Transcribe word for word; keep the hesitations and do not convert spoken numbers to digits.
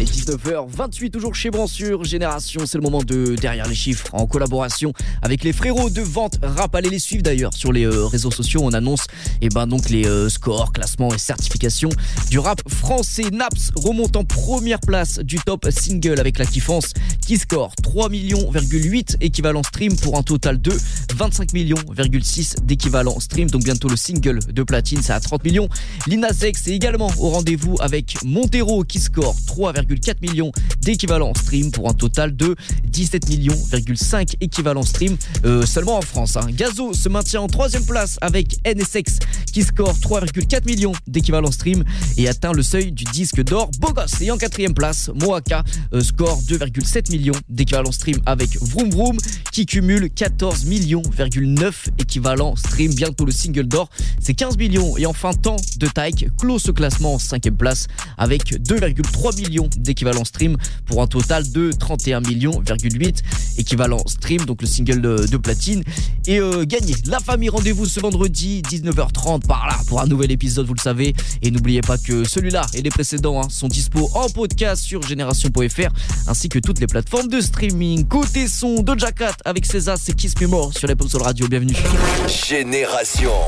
Allez, dix-neuf heures vingt-huit, toujours chez Bransure Génération. C'est le moment de Derrière les chiffres, en collaboration avec les frérots de Vente Rap. Allez les suivre d'ailleurs sur les euh, réseaux sociaux. On annonce eh ben, donc les euh, scores, classements et certifications du rap français. Naps remonte en première place du top single avec La Kiffance qui score trois millions virgule huit équivalents stream pour un total de vingt-cinq millions virgule six d'équivalents stream. Donc bientôt le single de platine, c'est à trente millions. Lil Nas X est également au rendez-vous avec Montero qui score trois virgule quatre millions d'équivalents stream pour un total de dix-sept millions virgule cinq équivalents stream euh, seulement en France. Hein. Gazo se maintient en troisième place avec N S X qui score trois virgule quatre millions d'équivalents stream et atteint le seuil du disque d'or. Beau Gosse est en quatrième place. Moaka euh, score deux virgule sept millions d'équivalents stream avec Vroom Vroom qui cumule quatorze millions virgule neuf équivalents stream. Bientôt le single d'or, c'est quinze millions. Et enfin Temps de Taïk clôt ce classement en cinquième place avec deux virgule trois millions d'équivalents stream pour un total de trente et un millions virgule huit équivalents stream. Donc le single de, de platine est euh, gagné. La famille, rendez-vous ce vendredi dix-neuf heures trente par là pour un nouvel épisode, vous le savez. Et n'oubliez pas que celui-là et les précédents hein, sont dispo en podcast sur génération point f r ainsi que toutes les plateformes de streaming. Côté son, Doja Cat avec César, c'est Kiss Me More sur les Pop Soul Radio. Bienvenue. Génération.